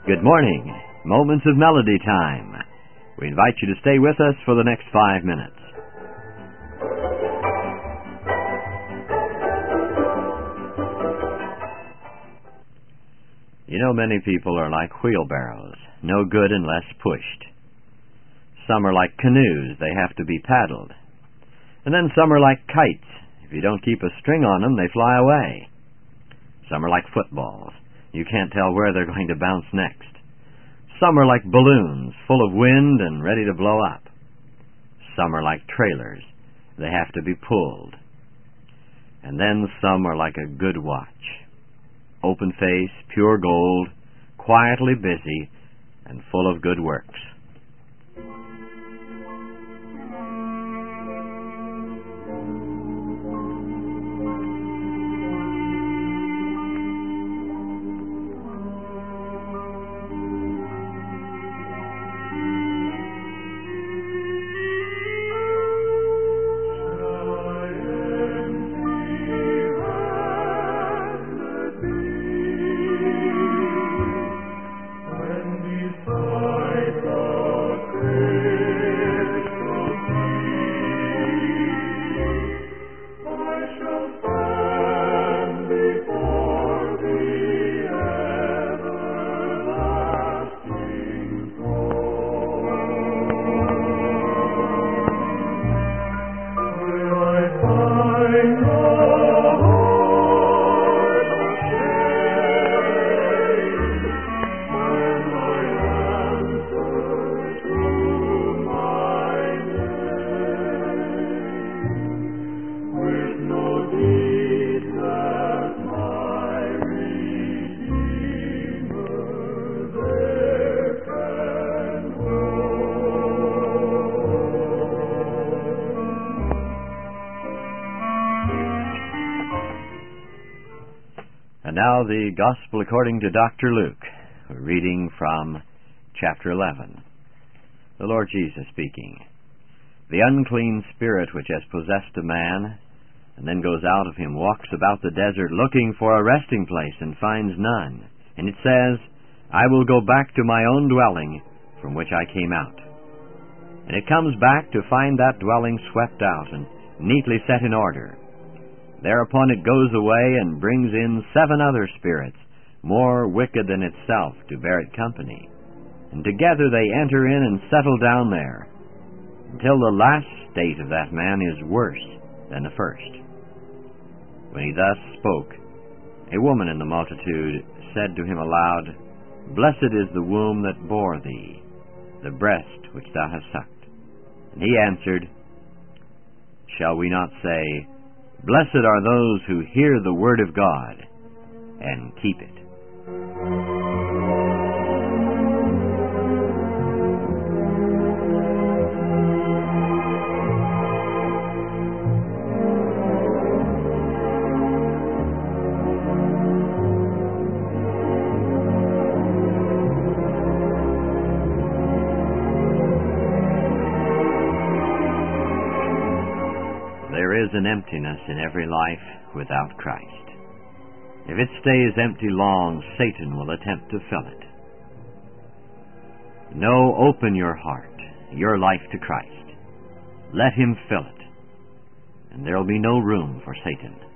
Good morning. Moments of Melody time. We invite you to stay with us for the next 5 minutes. You know, many people are like wheelbarrows, no good unless pushed. Some are like canoes, they have to be paddled. And then some are like kites. If you don't keep a string on them, they fly away. Some are like footballs. You can't tell where they're going to bounce next. Some are like balloons, full of wind and ready to blow up. Some are like trailers. They have to be pulled. And then some are like a good watch. Open face, pure gold, quietly busy, and full of good works. And now the Gospel according to Dr. Luke. We're reading from chapter 11. The Lord Jesus speaking. The unclean spirit which has possessed a man, and then goes out of him, walks about the desert looking for a resting place, and finds none. And it says, I will go back to my own dwelling, from which I came out. And it comes back to find that dwelling swept out, and neatly set in order. Thereupon it goes away and brings in 7 other spirits, more wicked than itself, to bear it company. And together they enter in and settle down there, until the last state of that man is worse than the first. When he thus spoke, a woman in the multitude said to him aloud, Blessed is the womb that bore thee, the breast which thou hast sucked. And he answered, Shall we not say, Blessed are those who hear the word of God and keep it. There is an emptiness in every life without Christ. If it stays empty long, Satan will attempt to fill it. No, open your heart, your life to Christ. Let Him fill it, and there will be no room for Satan.